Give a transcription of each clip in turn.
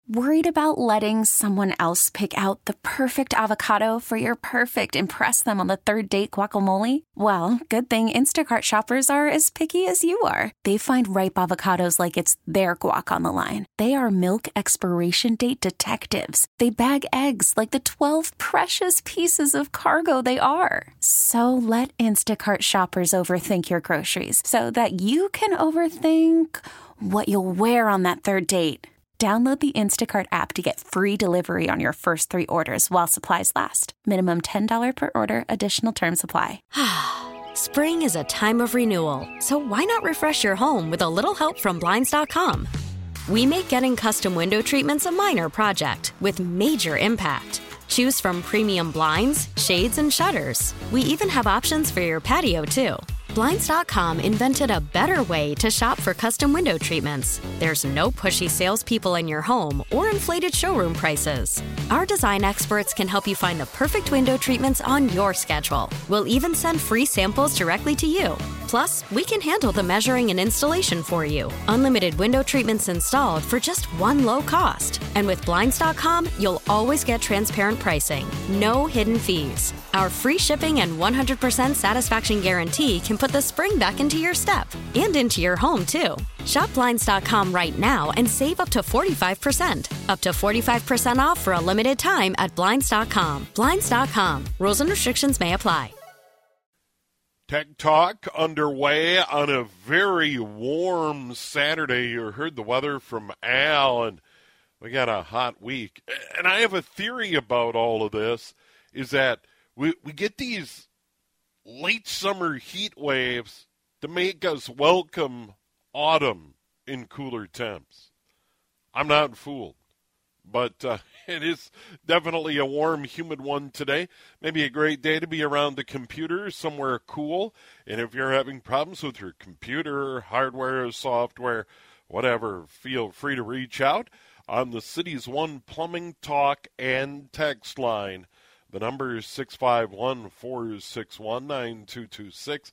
Worried about letting someone else pick out the perfect avocado for your perfect impress them on the third date guacamole? Well, good thing Instacart shoppers are as picky as you are. They find ripe avocados like it's their guac on the line. They are milk expiration date detectives. They bag eggs like the 12 precious pieces of cargo they are. So let Instacart shoppers overthink your groceries so that you can overthink what you'll wear on that third date. Download the Instacart app to get free delivery on your first 3 orders while supplies last. Minimum $10 per order. Additional terms apply. Spring is a time of renewal, so why not refresh your home with a little help from Blinds.com? We make getting custom window treatments a minor project with major impact. Choose from premium blinds, shades, and shutters. We even have options for your patio, too. Blinds.com invented a better way to shop for custom window treatments. There's no pushy salespeople in your home or inflated showroom prices. Our design experts can help you find the perfect window treatments on your schedule. We'll even send free samples directly to you. Plus, we can handle the measuring and installation for you. Unlimited window treatments installed for just one low cost. And with Blinds.com, you'll always get transparent pricing. No hidden fees. Our free shipping and 100% satisfaction guarantee can put the spring back into your step and into your home, too. Shop Blinds.com right now and save up to 45%. Up to 45% off for a limited time at Blinds.com. Blinds.com. Rules and restrictions may apply. Tech Talk underway on a very warm Saturday. You heard the weather from Al, and we got a hot week. And I have a theory about all of this, is that we get these late summer heat waves to make us welcome autumn in cooler temps. I'm not fooled, but it is definitely a warm, humid one today. Maybe a great day to be around the computer, somewhere cool. And if you're having problems with your computer, hardware, software, whatever, feel free to reach out on the City's One Plumbing Talk and Text line. The number is 651-461-9226,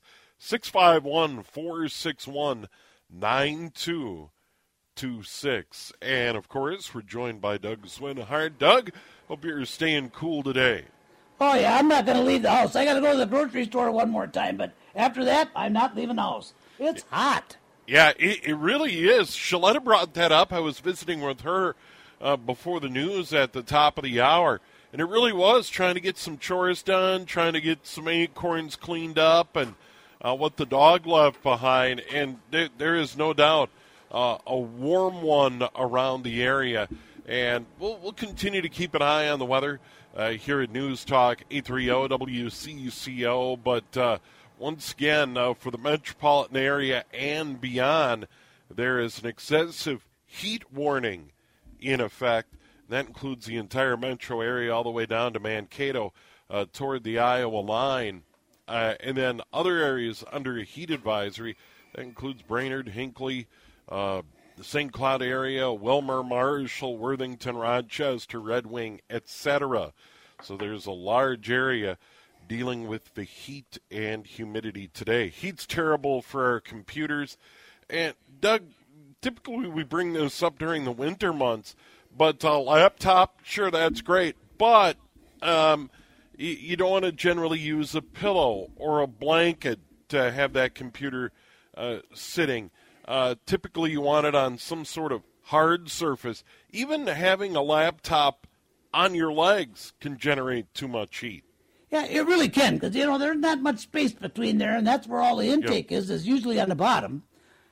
651-461-9226. And, of course, we're joined by Doug Swinhart. Doug, hope you're staying cool today. Oh, yeah, I'm not going to leave the house. I got to go to the grocery store one more time, but after that, I'm not leaving the house. It's hot. Yeah, it really is. Shaletta brought that up. I was visiting with her before the news at the top of the hour. And it really was trying to get some chores done, trying to get some acorns cleaned up, and what the dog left behind. And there is no doubt a warm one around the area. And we'll continue to keep an eye on the weather here at News Talk 830 WCCO. But once again, for the metropolitan area and beyond, there is an excessive heat warning in effect. That includes the entire metro area all the way down to Mankato toward the Iowa line. And then other areas under a heat advisory. That includes Brainerd, Hinckley, the St. Cloud area, Wilmer, Marshall, Worthington, Rochester, Red Wing, etc. So there's a large area dealing with the heat and humidity today. Heat's terrible for our computers. And, Doug, typically we bring this up during the winter months. But a laptop, sure, that's great. But you don't want to generally use a pillow or a blanket to have that computer sitting. Typically, you want it on some sort of hard surface. Even having a laptop on your legs can generate too much heat. Yeah, it really can, because, there's not much space between there, and that's where all the intake is usually on the bottom.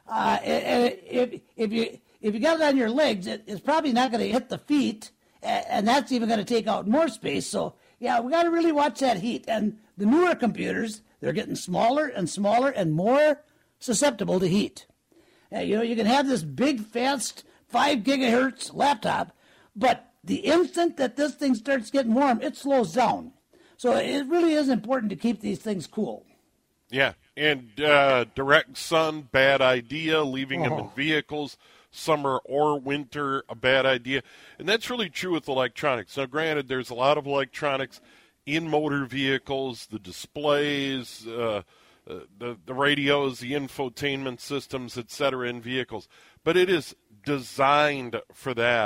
If you got it on your legs, it's probably not going to hit the feet, and that's even going to take out more space. So, yeah, we got to really watch that heat. And the newer computers, they're getting smaller and smaller and more susceptible to heat. You can have this big, fast 5 gigahertz laptop, but the instant that this thing starts getting warm, it slows down. So it really is important to keep these things cool. Yeah, and direct sun, bad idea. Leaving them in vehicles, summer or winter, a bad idea. And that's really true with electronics. Now, granted, there's a lot of electronics in motor vehicles, the displays, the radios, the infotainment systems, etc. in vehicles. But it is designed for that.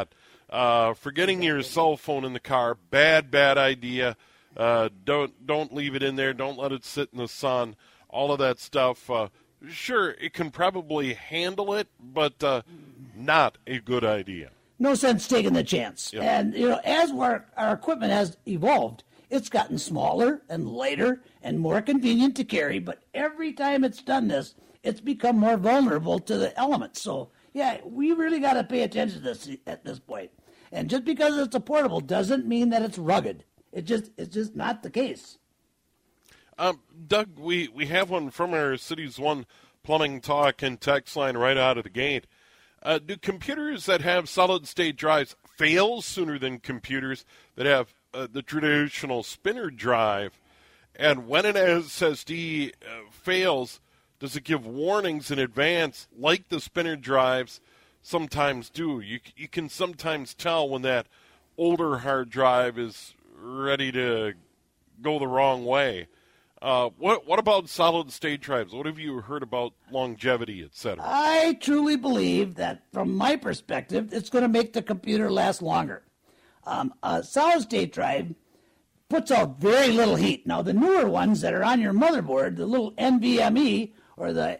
Forgetting your cell phone in the car, bad idea. Don't leave it in there. Don't let it sit in the sun. All of that stuff. Sure, it can probably handle it, but not a good idea. No sense taking the chance. Yep. And, as our equipment has evolved, it's gotten smaller and lighter and more convenient to carry. But every time it's done this, it's become more vulnerable to the elements. So, yeah, we really got to pay attention to this at this point. And just because it's a portable doesn't mean that it's rugged. It's just not the case. Doug, we have one from our Cities One plumbing talk and text line right out of the gate. Do computers that have solid-state drives fail sooner than computers that have the traditional spinner drive? And when an SSD fails, does it give warnings in advance like the spinner drives sometimes do? You can sometimes tell when that older hard drive is ready to go the wrong way. What about solid-state drives? What have you heard about longevity, et cetera? I truly believe that, from my perspective, it's going to make the computer last longer. A solid-state drive puts out very little heat. Now, the newer ones that are on your motherboard, the little NVMe or the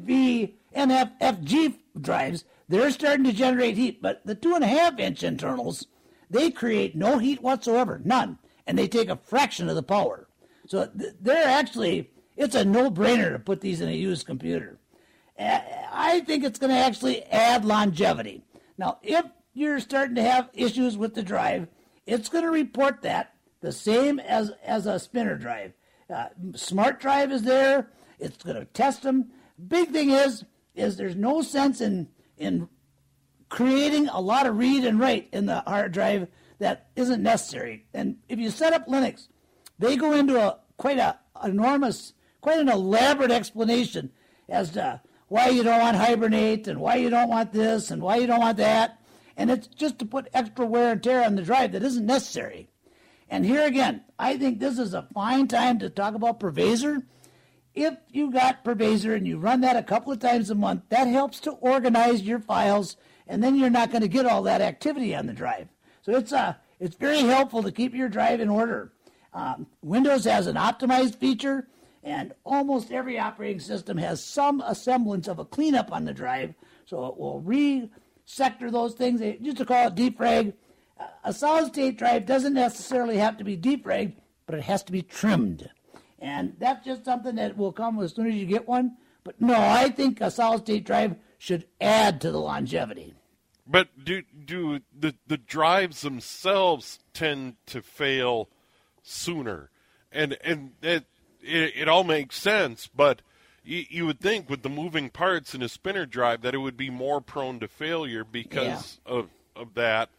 NFFG drives, they're starting to generate heat. But the 2.5-inch internals, they create no heat whatsoever, none, and they take a fraction of the power. So it's a no-brainer to put these in a used computer. I think it's going to actually add longevity. Now, if you're starting to have issues with the drive, it's going to report that the same as a spinner drive. Smart drive is there. It's going to test them. Big thing is there's no sense in creating a lot of read and write in the hard drive that isn't necessary. And if you set up Linux, they go into quite an elaborate explanation as to why you don't want Hibernate and why you don't want this and why you don't want that. And it's just to put extra wear and tear on the drive that isn't necessary. And here again, I think this is a fine time to talk about Purvasor. If you got Purvasor and you run that a couple of times a month, that helps to organize your files, and then you're not going to get all that activity on the drive. So it's very helpful to keep your drive in order. Windows has an optimized feature, and almost every operating system has some semblance of a cleanup on the drive, so it will re-sector those things. They used to call it defrag. A solid-state drive doesn't necessarily have to be defragged, but it has to be trimmed. And that's just something that will come as soon as you get one. But no, I think a solid-state drive should add to the longevity. But do the drives themselves tend to fail sooner? And it all makes sense, but you would think with the moving parts in a spinner drive that it would be more prone to failure because of that.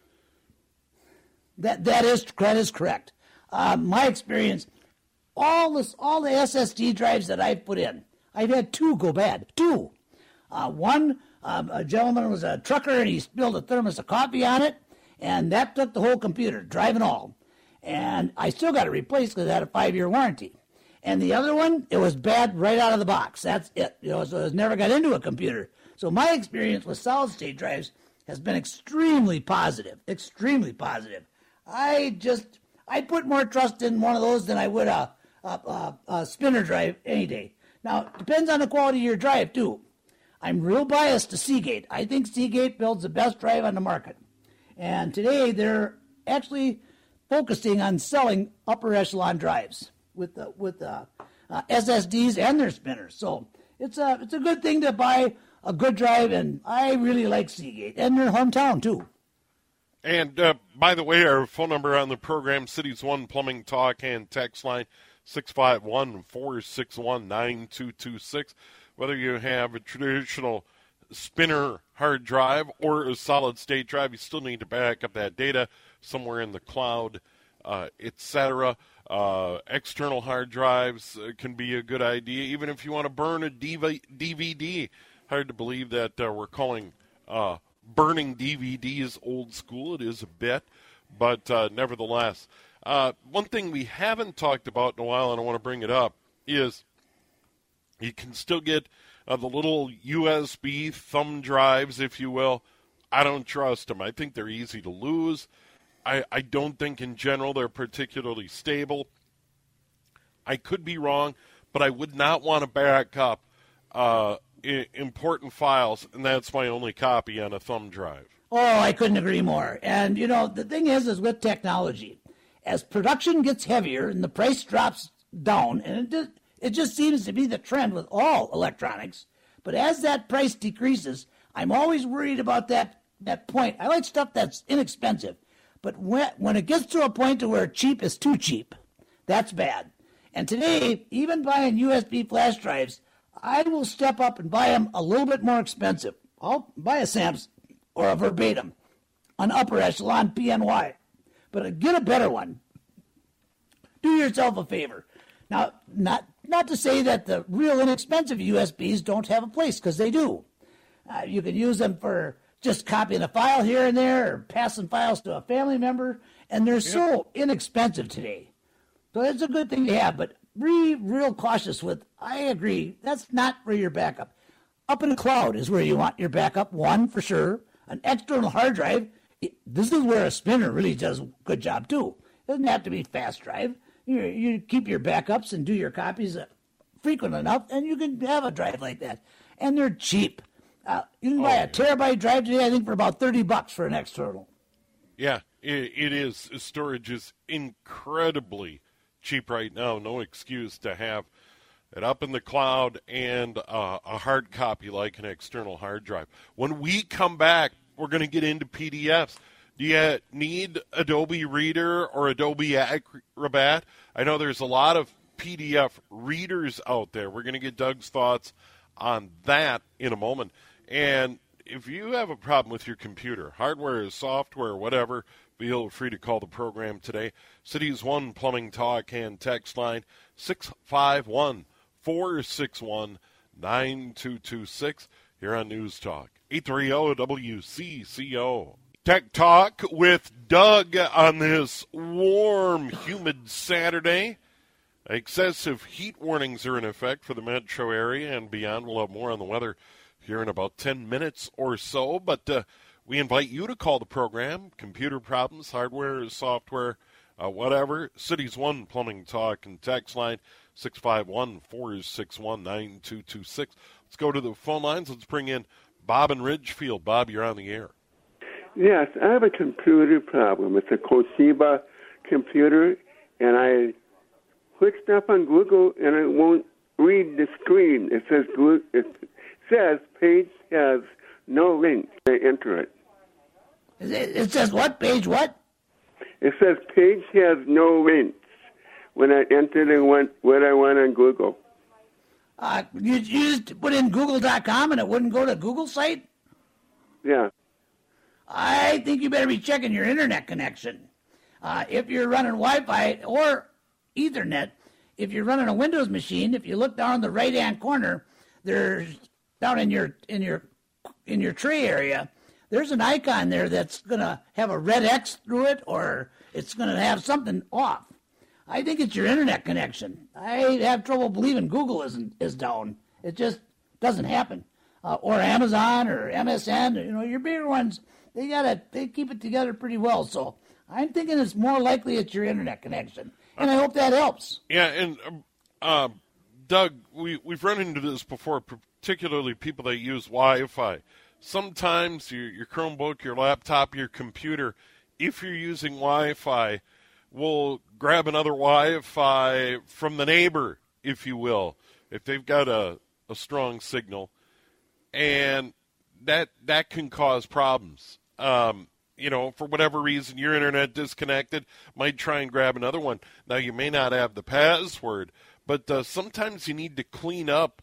That is correct. My experience, all the SSD drives that I've put in, I've had two go bad. Two. One, a gentleman was a trucker and he spilled a thermos of coffee on it, and that took the whole computer, drive and all. And I still got it replaced because it had a 5-year warranty. And the other one, it was bad right out of the box. That's it. So it never got into a computer. So my experience with solid-state drives has been extremely positive. Extremely positive. I put more trust in one of those than I would a spinner drive any day. Now, it depends on the quality of your drive, too. I'm real biased to Seagate. I think Seagate builds the best drive on the market. And today, they're actually focusing on selling upper echelon drives with SSDs and their spinners. So it's a good thing to buy a good drive, and I really like Seagate and their hometown, too. And, by the way, our phone number on the program, Cities One Plumbing Talk and text line, 651-461-9226. Whether you have a traditional spinner hard drive or a solid-state drive, you still need to back up that data somewhere in the cloud, etc. External hard drives can be a good idea, even if you want to burn a DVD. Hard to believe that we're calling burning DVDs old school. It is a bit, but nevertheless. One thing we haven't talked about in a while, and I want to bring it up, is you can still get the little USB thumb drives, if you will, I don't trust them. I think they're easy to lose. I don't think in general they're particularly stable. I could be wrong, but I would not want to back up important files, and that's my only copy on a thumb drive. Oh, I couldn't agree more. And, the thing is with technology, as production gets heavier and the price drops down, and it just seems to be the trend with all electronics, but as that price decreases, I'm always worried about that point. I like stuff that's inexpensive, but when it gets to a point to where cheap is too cheap, that's bad. And today, even buying USB flash drives, I will step up and buy them a little bit more expensive. I'll buy a Samsung or a Verbatim, an upper echelon PNY, but get a better one. Do yourself a favor. Now, not to say that the real inexpensive USBs don't have a place, because they do. You can use them for just copying a file here and there or passing files to a family member, and they're so inexpensive today. So it's a good thing to have, but be real cautious with, I agree, that's not for your backup. Up in the cloud is where you want your backup, one for sure. An external hard drive, this is where a spinner really does a good job too. It doesn't have to be fast drive. You keep your backups and do your copies frequent enough, and you can have a drive like that. And they're cheap. You can buy a terabyte drive today, I think, for about $30 for an external. Yeah, it is. Storage is incredibly cheap right now. No excuse to have it up in the cloud and a hard copy like an external hard drive. When we come back, we're going to get into PDFs. Do you need Adobe Reader or Adobe Acrobat? I know there's a lot of PDF readers out there. We're going to get Doug's thoughts on that in a moment. And if you have a problem with your computer, hardware, software, whatever, feel free to call the program today. Cities 1 Plumbing Talk and text line 651-461-9226 here on News Talk 830 WCCO. Tech Talk with Doug on this warm, humid Saturday. Excessive heat warnings are in effect for the metro area and beyond. We'll have more on the weather here in about 10 minutes or so. But we invite you to call the program. Computer problems, hardware, software, whatever. Cities 1 Plumbing Talk and text line 651-461-9226. Let's go to the phone lines. Let's bring in Bob in Ridgefield. Bob, you're on the air. Yes, I have a computer problem. It's a Toshiba computer, and I click stuff on Google, and it won't read the screen. It says page has no link. I enter it. It says what? Page what? It says page has no links when I entered and what I want on Google. You just put in Google.com and it wouldn't go to Google site? Yeah. I think you better be checking your internet connection. If you're running Wi-Fi or Ethernet, if you're running a Windows machine, if you look down in the right-hand corner, there's down in your tray area, there's an icon there that's going to have a red X through it, or it's going to have something off. I think it's your internet connection. I have trouble believing Google is down. It just doesn't happen. Or Amazon or MSN, your bigger ones, they keep it together pretty well. So I'm thinking it's more likely it's your internet connection, and I hope that helps. Yeah, and Doug, we've run into this before, particularly people that use Wi-Fi. Sometimes your Chromebook, your laptop, your computer, if you're using Wi-Fi, will grab another Wi-Fi from the neighbor, if you will, if they've got a strong signal, and that can cause problems. For whatever reason, your internet disconnected, might try and grab another one. Now, you may not have the password, but sometimes you need to clean up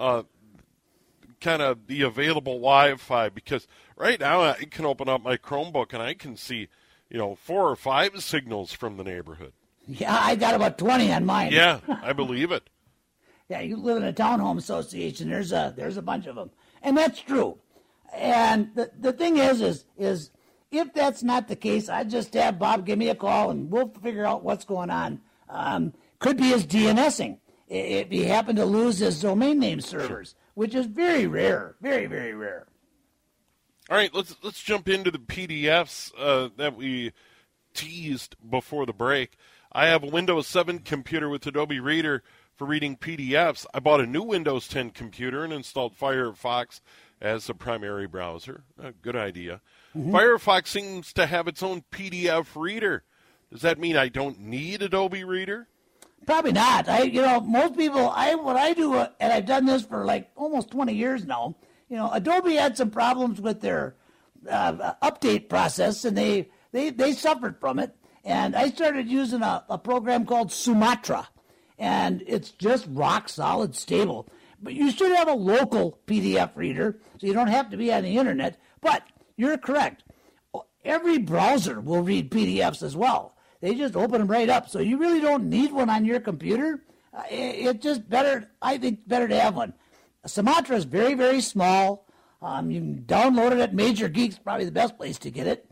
kind of the available Wi-Fi, because right now I can open up my Chromebook and I can see, 4 or 5 signals from the neighborhood. Yeah, I got about 20 on mine. Yeah, I believe it. Yeah, you live in a townhome association. There's a bunch of them, and that's true. And the thing is if that's not the case, I just have Bob give me a call and we'll figure out what's going on. Could be his DNSing. If he happened to lose his domain name servers, which is very rare, very, very rare. All right, let's jump into the PDFs that we teased before the break. I have a Windows 7 computer with Adobe Reader for reading PDFs. I bought a new Windows 10 computer and installed Firefox as the primary browser. A good idea. Mm-hmm. Firefox seems to have its own PDF reader. Does that mean I don't need Adobe Reader? Probably not. Most people, what I do, and I've done this for like almost 20 years now. Adobe had some problems with their update process, and they suffered from it. And I started using a program called Sumatra, and it's just rock solid stable. But you should have a local PDF reader, so you don't have to be on the internet. But you're correct. Every browser will read PDFs as well. They just open them right up. So you really don't need one on your computer. It's just better, I think, better to have one. Sumatra is very, very small. You can download it at Major Geeks, probably the best place to get it.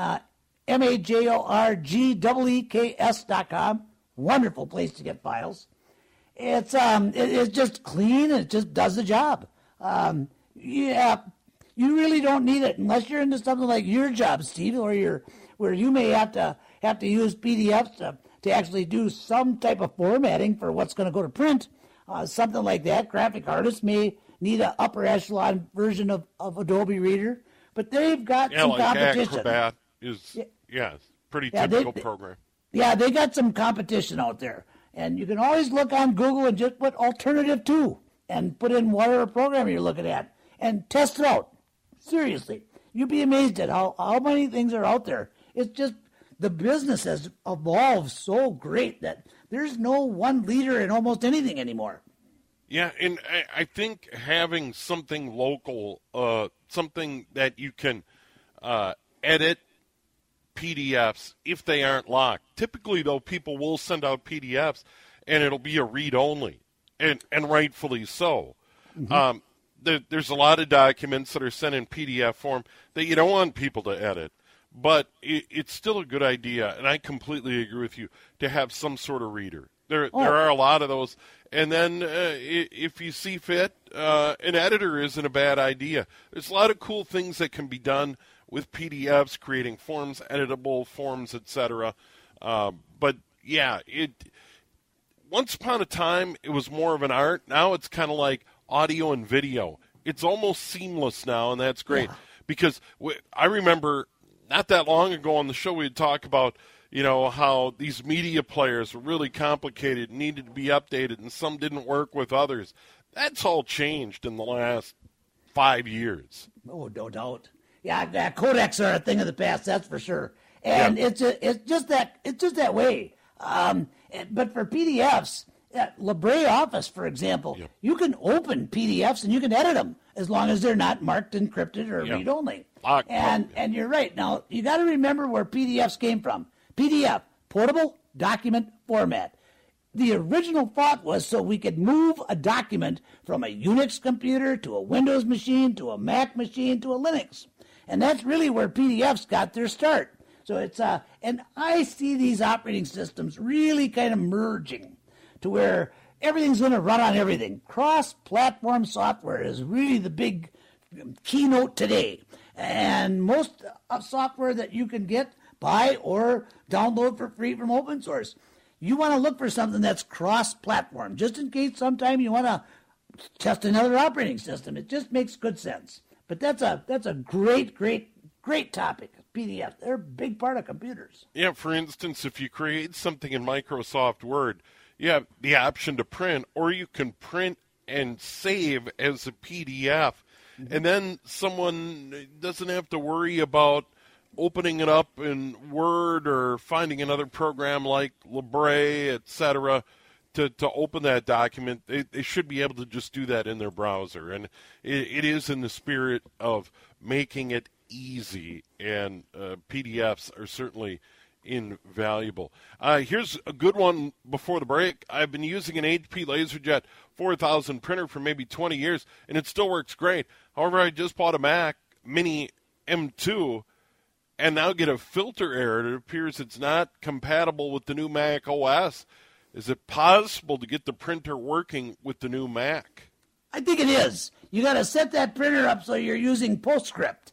MAJORGEEKS.com. Wonderful place to get files. It's just clean and it just does the job. You really don't need it unless you're into something like your job, Steve, or where you may have to use PDFs to actually do some type of formatting for what's going to go to print. Something like that. Graphic artists may need an upper echelon version of Adobe Reader, but they've got some like competition. Acrobat is pretty typical program. Yeah, they got some competition out there. And you can always look on Google and just put alternative to and put in whatever program you're looking at and test it out. Seriously. You'd be amazed at how many things are out there. It's just the business has evolved so great that there's no one leader in almost anything anymore. Yeah, and I think having something local, something that you can edit PDFs if they aren't locked. Typically, though, people will send out PDFs, and it'll be a read-only, and rightfully so. Mm-hmm. There's a lot of documents that are sent in PDF form that you don't want people to edit, but it's still a good idea, and I completely agree with you, to have some sort of reader. There are a lot of those, and then if you see fit, an editor isn't a bad idea. There's a lot of cool things that can be done with PDFs, creating forms, editable forms, etc. But yeah, once upon a time, it was more of an art. Now it's kind of like audio and video. It's almost seamless now, and that's great. Yeah. Because I remember not that long ago on the show, we'd talk about, how these media players were really complicated, needed to be updated, and some didn't work with others. That's all changed in the last 5 years. Oh, no doubt. Yeah, codecs are a thing of the past, that's for sure. And it's just that way. But for PDFs, LibreOffice, for example, you can open PDFs and you can edit them as long as they're not marked encrypted or read-only. And you're right. Now, you got to remember where PDFs came from. PDF, portable document format. The original thought was so we could move a document from a Unix computer to a Windows machine to a Mac machine to a Linux. And that's really where PDFs got their start. So it's and I see these operating systems really kind of merging to where everything's going to run on everything. Cross-platform software is really the big keynote today. And most software that you can buy or download for free from open source, you want to look for something that's cross-platform, just in case sometime you want to test another operating system. It just makes good sense. But that's a great topic. PDF, they're a big part of computers. Yeah, for instance, if you create something in Microsoft Word, you have the option to print, or you can print and save as a PDF. Mm-hmm. And then someone doesn't have to worry about opening it up in Word or finding another program like Libre, etc., to open that document. They should be able to just do that in their browser. And it is in the spirit of making it easy, and PDFs are certainly invaluable. Here's a good one before the break. I've been using an HP LaserJet 4000 printer for maybe 20 years, and it still works great. However, I just bought a Mac Mini M2, and now get a filter error. It appears it's not compatible with the new Mac OS. Is it possible to get the printer working with the new Mac? I think it is. You got to set that printer up so you're using PostScript.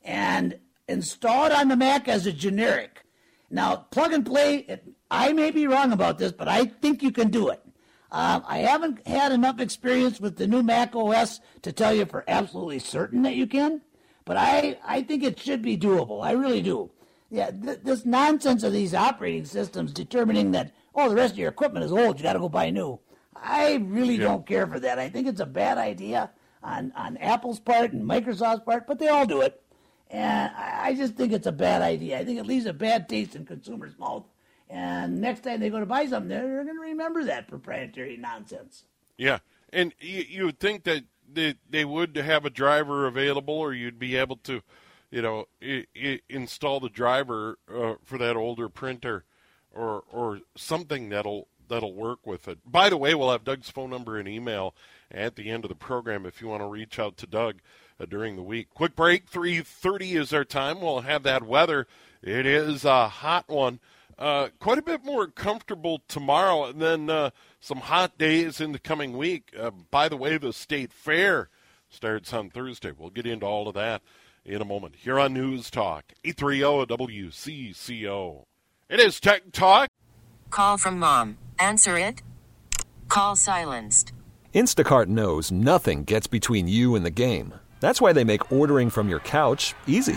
and install it on the Mac as a generic. Now, plug and play, I may be wrong about this, but I think you can do it. I haven't had enough experience with the new Mac OS to tell you for absolutely certain that you can, but I think it should be doable. I really do. Yeah, this nonsense of these operating systems determining that, the rest of your equipment is old, you got to go buy new. I really don't care for that. I think it's a bad idea on Apple's part and Microsoft's part, but they all do it. And I just think it's a bad idea. I think it leaves a bad taste in consumers' mouth. And next time they go to buy something, they're going to remember that proprietary nonsense. Yeah, and you would think that they would have a driver available, or you'd be able to, install the driver for that older printer, or something that'll work with it. By the way, we'll have Doug's phone number and email at the end of the program if you want to reach out to Doug during the week. Quick break, 3:30 is our time. We'll have that weather. It is a hot one. Quite a bit more comfortable tomorrow, and then some hot days in the coming week. By the way, the State Fair starts on Thursday. We'll get into all of that in a moment here on News Talk 830 WCCO. It is Tech Talk. Call from mom. Answer it. Call silenced. Instacart knows nothing gets between you and the game. That's why they make ordering from your couch easy.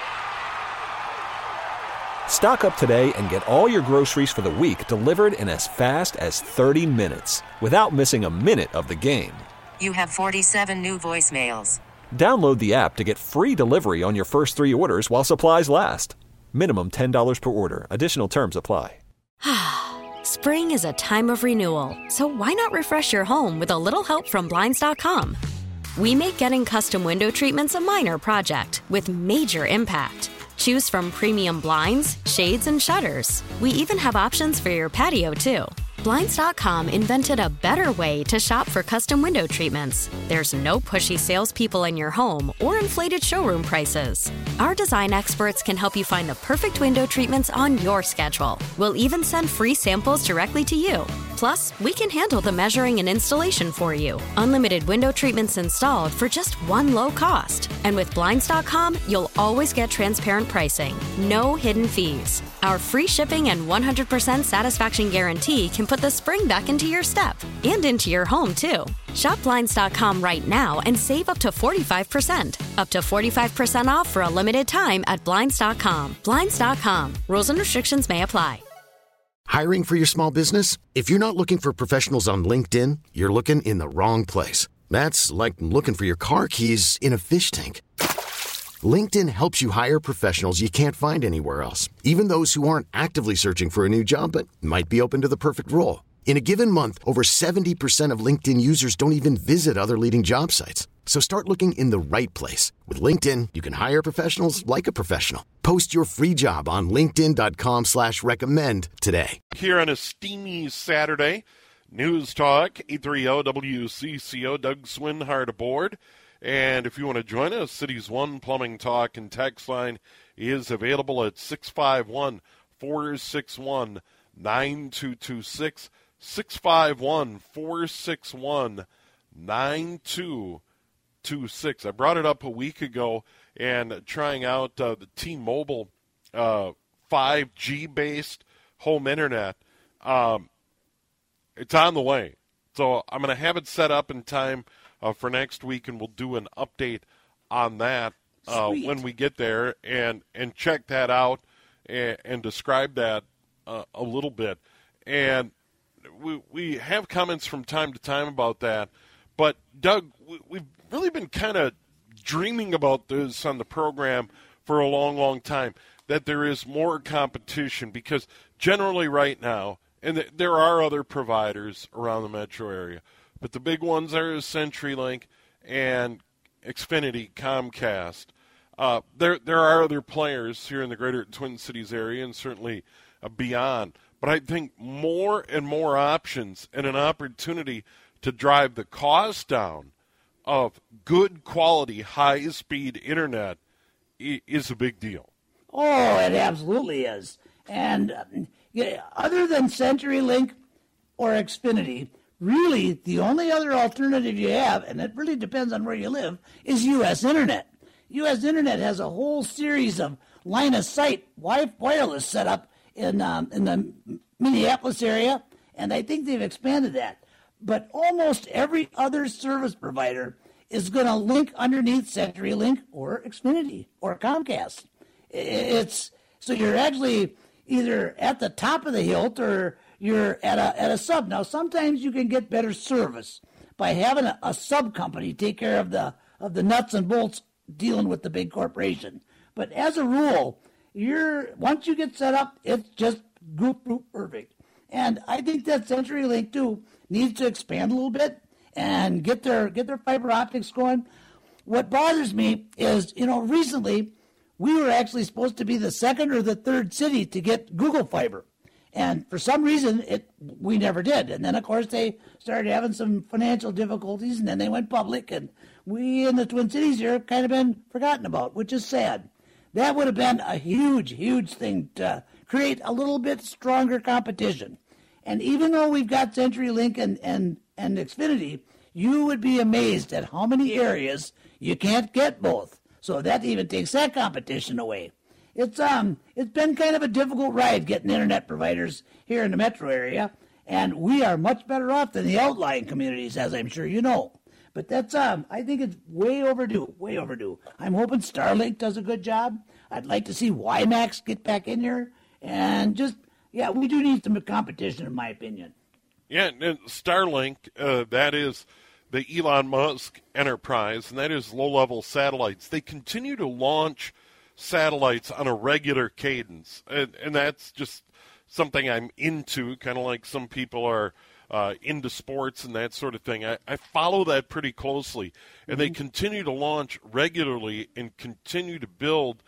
Stock up today and get all your groceries for the week delivered in as fast as 30 minutes without missing a minute of the game. You have 47 new voicemails. Download the app to get free delivery on your first 3 orders while supplies last. Minimum $10 per order. Additional terms apply. Spring is a time of renewal, so why not refresh your home with a little help from Blinds.com? We make getting custom window treatments a minor project with major impact. Choose from premium blinds, shades, and shutters. We even have options for your patio, too. Blinds.com invented a better way to shop for custom window treatments. There's no pushy salespeople in your home or inflated showroom prices. Our design experts can help you find the perfect window treatments on your schedule. We'll even send free samples directly to you. Plus, we can handle the measuring and installation for you. Unlimited window treatments installed for just one low cost. And with Blinds.com, you'll always get transparent pricing. No hidden fees. Our free shipping and 100% satisfaction guarantee can put the spring back into your step and into your home, too. Shop Blinds.com right now and save up to 45%. Up to 45% off for a limited time at Blinds.com. Blinds.com. Rules and restrictions may apply. Hiring for your small business? If you're not looking for professionals on LinkedIn, you're looking in the wrong place. That's like looking for your car keys in a fish tank. LinkedIn helps you hire professionals you can't find anywhere else, even those who aren't actively searching for a new job but might be open to the perfect role. In a given month, over 70% of LinkedIn users don't even visit other leading job sites. So start looking in the right place. With LinkedIn, you can hire professionals like a professional. Post your free job on linkedin.com/recommend today. Here on a steamy Saturday, News Talk 830 WCCO. Doug Swinhart aboard. And if you want to join us, City's One Plumbing Talk and text line is available at 651-461-9226. 651-461-9226. I brought it up a week ago and trying out the T-Mobile 5G-based home internet. It's on the way. So I'm going to have it set up in time for next week, and we'll do an update on that when we get there and check that out and describe that a little bit. And we have comments from time to time about that. But, Doug, we've really been kind of dreaming about this on the program for a long, long time, that there is more competition, because generally right now, and there are other providers around the metro area, but the big ones are CenturyLink and Xfinity, Comcast. There are other players here in the greater Twin Cities area and certainly beyond. But I think more and more options and an opportunity to drive the cost down of good quality, high-speed internet is a big deal. Oh, it absolutely is. And other than CenturyLink or Xfinity, really the only other alternative you have, and it really depends on where you live, is U.S. Internet. U.S. Internet has a whole series of line of sight wireless set up in the Minneapolis area, and I think they've expanded that. But almost every other service provider is going to link underneath CenturyLink or Xfinity or Comcast. So you're actually either at the top of the hilt or you're at a sub. Now, sometimes you can get better service by having a sub company take care of the nuts and bolts dealing with the big corporation. But as a rule, once you get set up, it's just group perfect. And I think that CenturyLink too needs to expand a little bit and get their fiber optics going. What bothers me is, recently we were actually supposed to be the second or the third city to get Google Fiber. And for some reason, we never did. And then, of course, they started having some financial difficulties, and then they went public. And we in the Twin Cities here have kind of been forgotten about, which is sad. That would have been a huge, huge thing to create a little bit stronger competition. And even though we've got CenturyLink and Xfinity, you would be amazed at how many areas you can't get both. So that even takes that competition away. It's been kind of a difficult ride getting internet providers here in the metro area, and we are much better off than the outlying communities, as I'm sure you know. But that's I think it's way overdue, way overdue. I'm hoping Starlink does a good job. I'd like to see WiMAX get back in here, and we do need some competition, in my opinion. Yeah, and Starlink, that is the Elon Musk enterprise, and that is low-level satellites. They continue to launch satellites on a regular cadence, and that's just something I'm into, kind of like some people are into sports and that sort of thing. I follow that pretty closely, and they continue to launch regularly and continue to build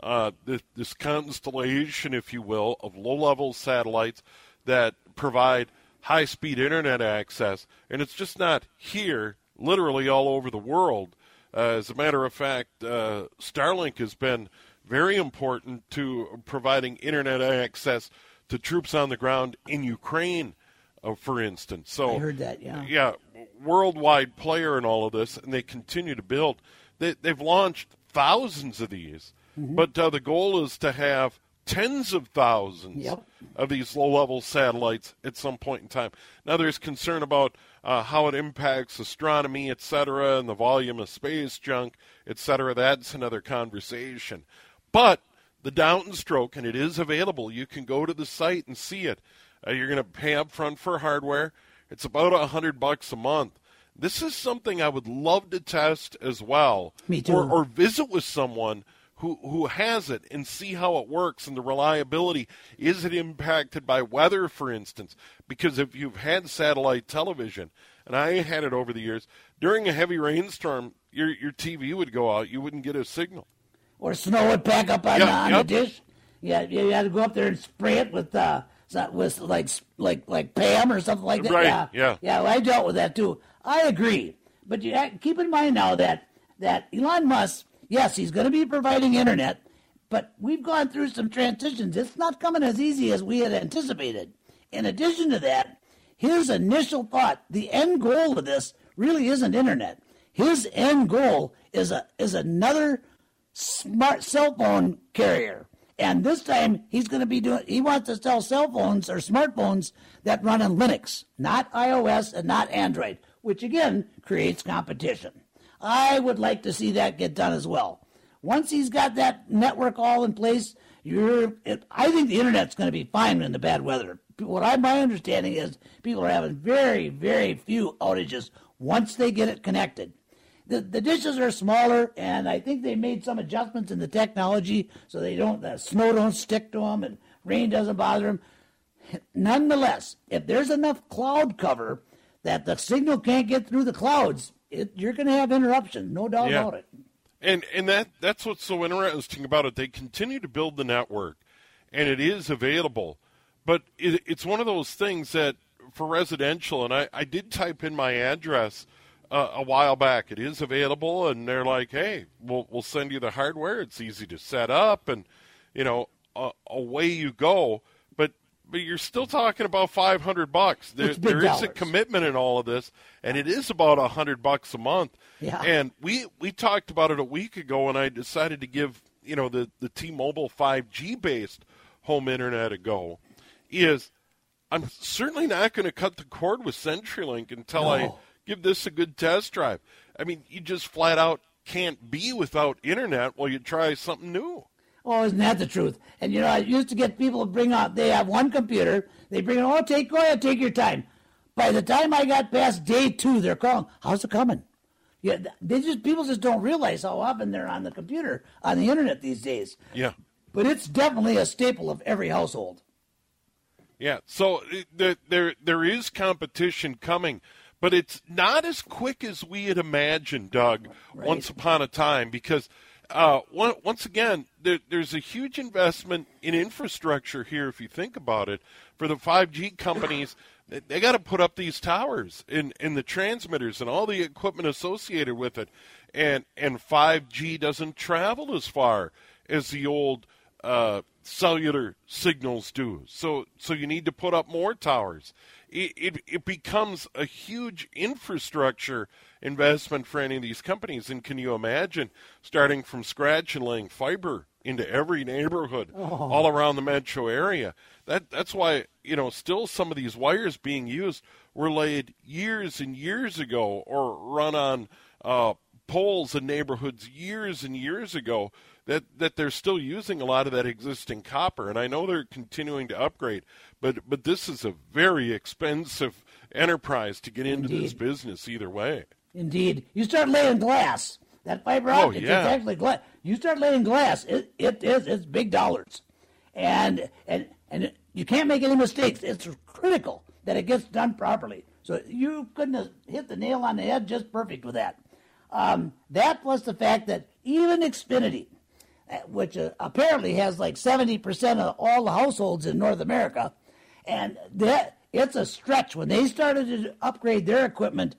this constellation, if you will, of low-level satellites that provide high-speed internet access, and it's just not here, literally all over the world. As a matter of fact, Starlink has been very important to providing internet access to troops on the ground in Ukraine, for instance. So I heard that, yeah. Yeah, worldwide player in all of this, and they continue to build. They've launched thousands of these, but the goal is to have tens of thousands of these low-level satellites at some point in time. Now, there's concern about how it impacts astronomy, et cetera, and the volume of space junk, et cetera. That's another conversation. But the downstroke, and it is available. You can go to the site and see it. You're going to pay up front for hardware. It's about $100 a month. This is something I would love to test as well. Me too. Or visit with someone who has it and see how it works and the reliability. Is it impacted by weather, for instance? Because if you've had satellite television, and I had it over the years, during a heavy rainstorm, your TV would go out. You wouldn't get a signal. Or snow would pack up on the dish. Yeah, you had to go up there and spray it with like Pam or something like that. Right. Yeah. Yeah, I dealt with that too. I agree, but you keep in mind now that Elon Musk, yes, he's going to be providing internet, but we've gone through some transitions. It's not coming as easy as we had anticipated. In addition to that, his initial thought, the end goal of this really isn't internet. His end goal is another smart cell phone carrier. And this time he wants to sell cell phones or smartphones that run on Linux, not iOS and not Android, which again creates competition. I would like to see that get done as well. Once he's got that network all in place, I think the internet's going to be fine in the bad weather. My understanding is people are having very, very few outages once they get it connected. The dishes are smaller, and I think they made some adjustments in the technology so the snow don't stick to them and rain doesn't bother them. Nonetheless, if there's enough cloud cover that the signal can't get through the clouds, you're going to have interruptions, no doubt about it. And that's what's so interesting about it. They continue to build the network, and it is available. But it's one of those things that for residential, and I did type in my address a while back. It is available, and they're like, hey, we'll send you the hardware. It's easy to set up, and, away you go. But but you're still talking about $500. There is a commitment in all of this, and it is about $100 a month. Yeah. And we talked about it a week ago, and I decided to give the T-Mobile 5G based home internet a go. I'm certainly not going to cut the cord with CenturyLink until I give this a good test drive. I mean, you just flat out can't be without internet while you try something new. Oh, isn't that the truth? And, I used to get people to bring out, they have one computer, they bring it, go ahead, take your time. By the time I got past day 2, they're calling, how's it coming? Yeah, people just don't realize how often they're on the computer, on the internet these days. Yeah. But it's definitely a staple of every household. Yeah, so there is competition coming, but it's not as quick as we had imagined, Doug, once upon a time, because once again, there's a huge investment in infrastructure here, if you think about it. For the 5G companies, they got to put up these towers and the transmitters and all the equipment associated with it. And 5G doesn't travel as far as the old cellular signals do. So you need to put up more towers. It becomes a huge infrastructure investment for any of these companies. And can you imagine starting from scratch and laying fiber into every neighborhood all around the metro area? That's why, still some of these wires being used were laid years and years ago or run on poles in neighborhoods years and years ago, that they're still using a lot of that existing copper. And I know they're continuing to upgrade, but this is a very expensive enterprise to get into this business either way. Indeed. You start laying glass. That fiber optic is actually glass. You start laying glass, it's big dollars. And you can't make any mistakes. It's critical that it gets done properly. So you couldn't have hit the nail on the head just perfect with that. That plus the fact that even Xfinity, which apparently has like 70% of all the households in North America, and it's a stretch. When they started to upgrade their equipment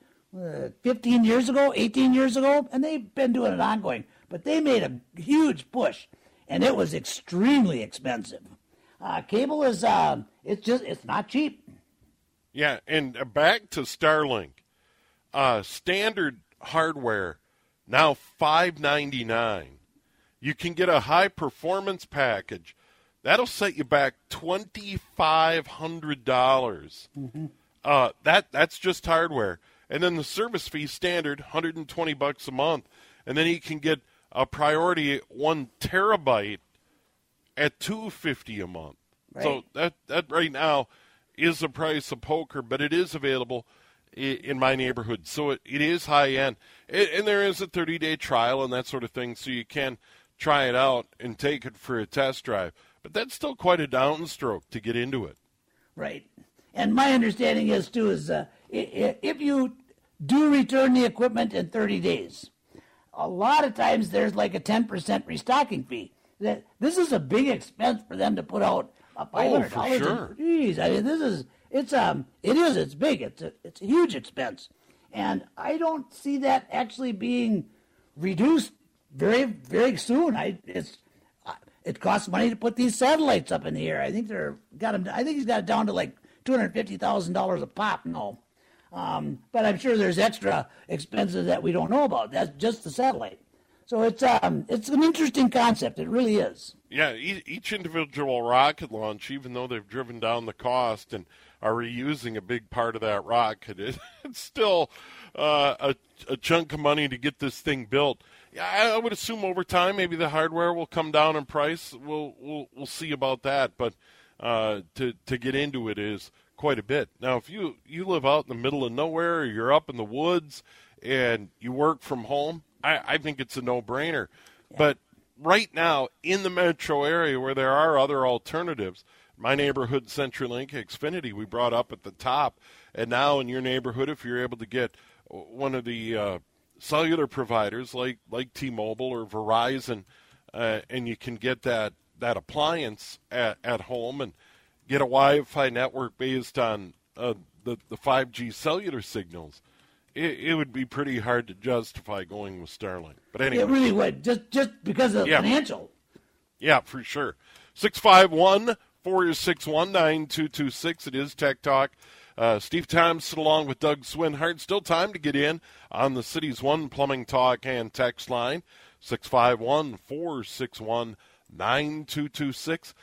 15 years ago, 18 years ago, and they've been doing it ongoing, but they made a huge push, and it was extremely expensive. Cable is, it's not cheap. Yeah, and back to Starlink. Standard hardware, now $599. You can get a high-performance package. That'll set you back $2,500. That's just hardware. And then the service fee standard, $120 a month. And then you can get a priority 1 terabyte at $250 a month. Right. So that right now is the price of poker, but it is available in my neighborhood. So it is high-end. And there is a 30-day trial and that sort of thing, so you can try it out and take it for a test drive. But that's still quite a downstroke to get into it. Right. And my understanding is, too, is if you do return the equipment in 30 days, a lot of times there's like a 10% restocking fee. This is a big expense for them to put out a $500. For sure. Geez, I mean, it's big. It's a huge expense. And I don't see that actually being reduced very, very soon. It costs money to put these satellites up in the air. I think he's got it down to like $250,000 a pop now. But I'm sure there's extra expenses that we don't know about. That's just the satellite. So it's an interesting concept. It really is. Yeah, each individual rocket launch, even though they've driven down the cost and are reusing a big part of that rocket, it's still a chunk of money to get this thing built. Yeah, I would assume over time maybe the hardware will come down in price. We'll see about that, but to get into it is quite a bit. Now, if you live out in the middle of nowhere, or you're up in the woods, and you work from home, I think it's a no-brainer. Yeah. But right now, in the metro area where there are other alternatives, my neighborhood, CenturyLink, Xfinity, we brought up at the top, and now in your neighborhood, if you're able to get one of the cellular providers like T-Mobile or Verizon, and you can get that appliance at home and get a Wi-Fi network based on the 5G cellular signals, it would be pretty hard to justify going with Starlink. But anyway. It really would, just because of the financial. Yeah, for sure. 651 461-9226. It is Tech Talk. Steve Thompson along with Doug Swinhart. Still time to get in on the City's One Plumbing Talk and Text line, 651-461-9226,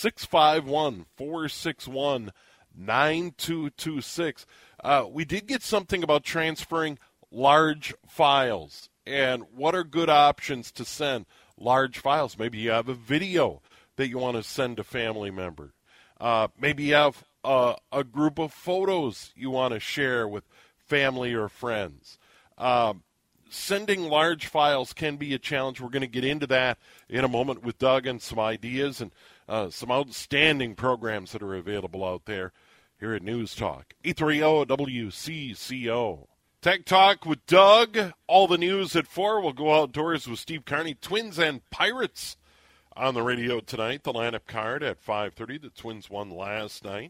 651-461-9226. We did get something about transferring large files, and what are good options to send large files. Maybe you have a video that you want to send a family member. Maybe you have a group of photos you want to share with family or friends. Sending large files can be a challenge. We're going to get into that in a moment with Doug and some ideas and some outstanding programs that are available out there here at News Talk. 830 WCCO. Tech Talk with Doug. All the news at 4. We'll go outdoors with Steve Carney. Twins and Pirates on the radio tonight. The lineup card at 5:30. The Twins won last night.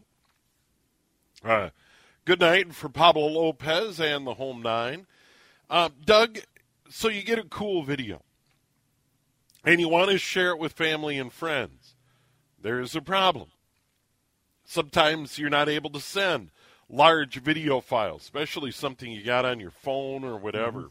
Good night for Pablo Lopez and the home nine. Doug, so you get a cool video, and you want to share it with family and friends. There's a problem. Sometimes you're not able to send large video files, especially something you got on your phone or whatever.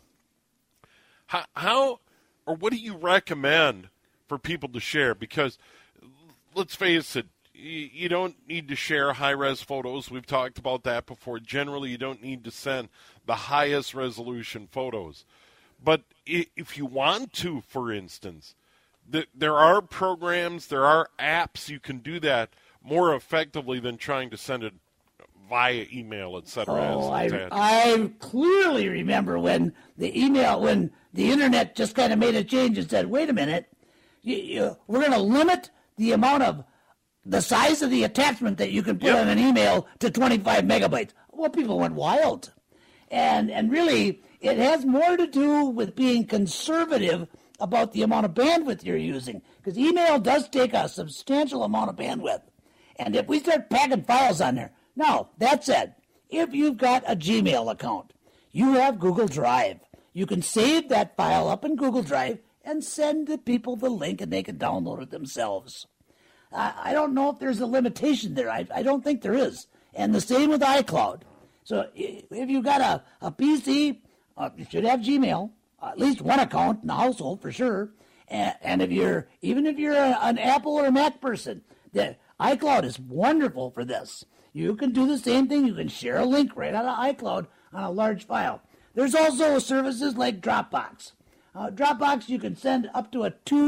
How or what do you recommend for people to share? Because let's face it, you don't need to share high-res photos. We've talked about that before. Generally, you don't need to send the highest resolution photos. But if you want to, for instance, there are programs, there are apps you can do that more effectively than trying to send it via email, etc. I clearly remember when the internet just kind of made a change and said, wait a minute, we're going to limit the amount of the size of the attachment that you can put on an email to 25 megabytes. Well, people went wild. And really, it has more to do with being conservative about the amount of bandwidth you're using, because email does take a substantial amount of bandwidth. And if we start packing files on there, now, that said, if you've got a Gmail account, you have Google Drive. You can save that file up in Google Drive and send the people the link, and they can download it themselves. I don't know if there's a limitation there. I don't think there is. And the same with iCloud. So if you've got a PC, you should have Gmail, at least one account in the household for sure. And if you're an Apple or a Mac person, the iCloud is wonderful for this. You can do the same thing. You can share a link right out of iCloud on a large file. There's also services like Dropbox. Dropbox, you can send up to a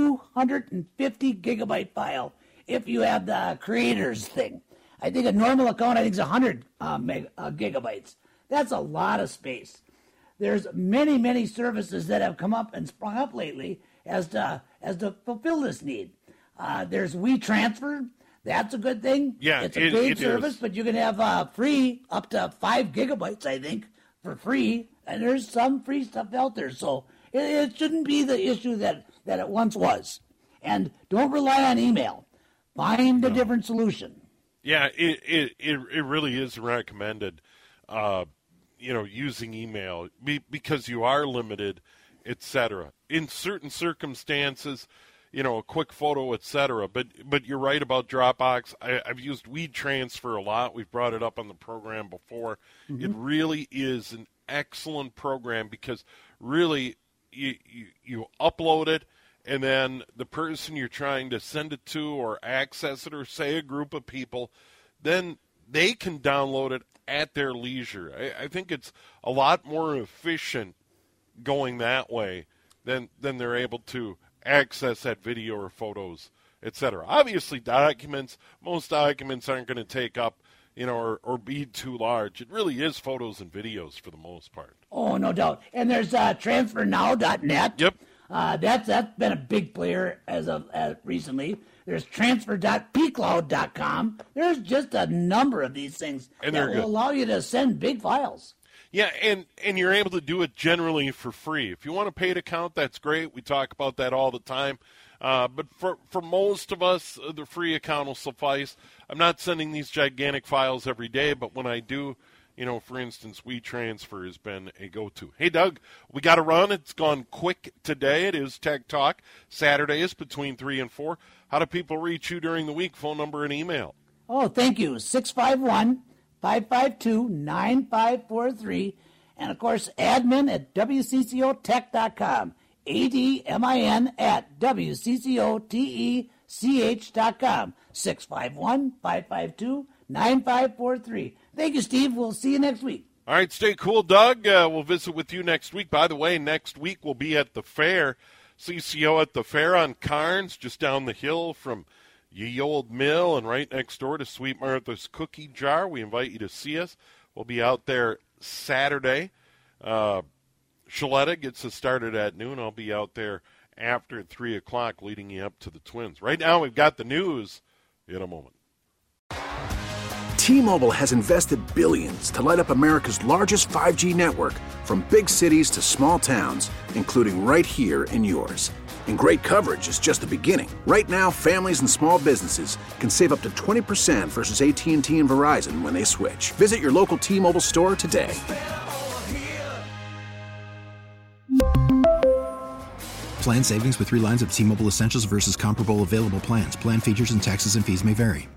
250 gigabyte file if you have the creators thing. I think a normal account, is 100 gigabytes. That's a lot of space. There's many, many services that have come up and sprung up lately as to fulfill this need. There's WeTransfer. That's a good thing. Yeah, it's a paid service, but you can have free up to 5 gigabytes, I think, for free. And there's some free stuff out there. So it shouldn't be the issue that it once was. And don't rely on email. Find a different solution. Yeah, it really is recommended, using email because you are limited, etc. In certain circumstances, a quick photo, etc. But you're right about Dropbox. I've used WeTransfer a lot. We've brought it up on the program before. Mm-hmm. It really is an excellent program because really you upload it, and then the person you're trying to send it to or access it, or say a group of people, then they can download it at their leisure. I think it's a lot more efficient going that way than they're able to access that video or photos, etc. Obviously, most documents aren't going to take up, or be too large. It really is photos and videos for the most part. Oh, no doubt. And there's transfernow.net. Yep. That's been a big player as recently. There's transfer.pcloud.com. There's just a number of these things that will allow you to send big files. Yeah, and you're able to do it generally for free. If you want a paid account, that's great. We talk about that all the time. But for most of us, the free account will suffice. I'm not sending these gigantic files every day, but when I do, For instance, WeTransfer has been a go-to. Hey, Doug, we got to run. It's gone quick today. It is Tech Talk. Saturdays between 3 and 4. How do people reach you during the week? Phone number and email. Oh, thank you. 651-552-9543. And, of course, admin at WCCOtech.com. ADMIN at WCCOTECH.com. 651-552-9543. Thank you, Steve. We'll see you next week. All right, stay cool, Doug. We'll visit with you next week. By the way, next week we'll be at the fair. CCO at the fair on Carnes, just down the hill from Ye Old Mill and right next door to Sweet Martha's Cookie Jar. We invite you to see us. We'll be out there Saturday. Shaletta gets us started at noon. I'll be out there after 3 o'clock leading you up to the Twins. Right now we've got the news in a moment. T-Mobile has invested billions to light up America's largest 5G network, from big cities to small towns, including right here in yours. And great coverage is just the beginning. Right now, families and small businesses can save up to 20% versus AT&T and Verizon when they switch. Visit your local T-Mobile store today. Plan savings with 3 lines of T-Mobile Essentials versus comparable available plans. Plan features and taxes and fees may vary.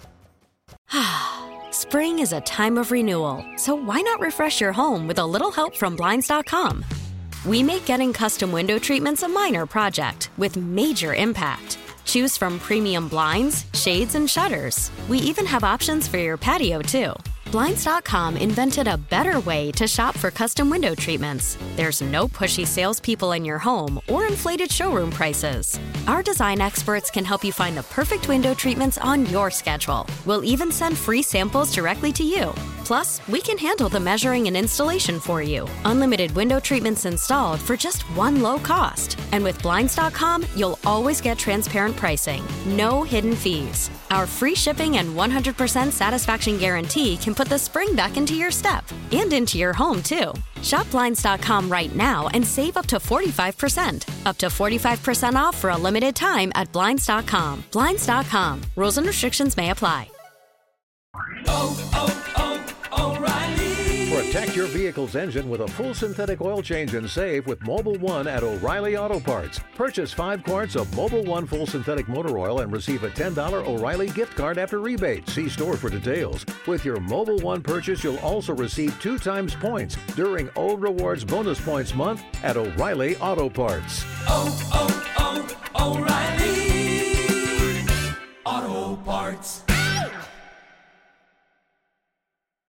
Spring is a time of renewal, so why not refresh your home with a little help from Blinds.com? We make getting custom window treatments a minor project with major impact. Choose from premium blinds, shades, and shutters. We even have options for your patio, too. Blinds.com invented a better way to shop for custom window treatments. There's no pushy salespeople in your home or inflated showroom prices. Our design experts can help you find the perfect window treatments on your schedule. We'll even send free samples directly to you. Plus, we can handle the measuring and installation for you. Unlimited window treatments installed for just one low cost. And with Blinds.com, you'll always get transparent pricing. No hidden fees. Our free shipping and 100% satisfaction guarantee can put the spring back into your step and into your home, too. Shop Blinds.com right now and save up to 45%. Up to 45% off for a limited time at Blinds.com. Blinds.com. Rules and restrictions may apply. O'Reilly. Protect your vehicle's engine with a full synthetic oil change and save with Mobil 1 at O'Reilly Auto Parts. Purchase 5 quarts of Mobil 1 full synthetic motor oil and receive a $10 O'Reilly gift card after rebate. See store for details. With your Mobil 1 purchase, you'll also receive 2 times points during O Rewards Bonus Points Month at O'Reilly Auto Parts. O'Reilly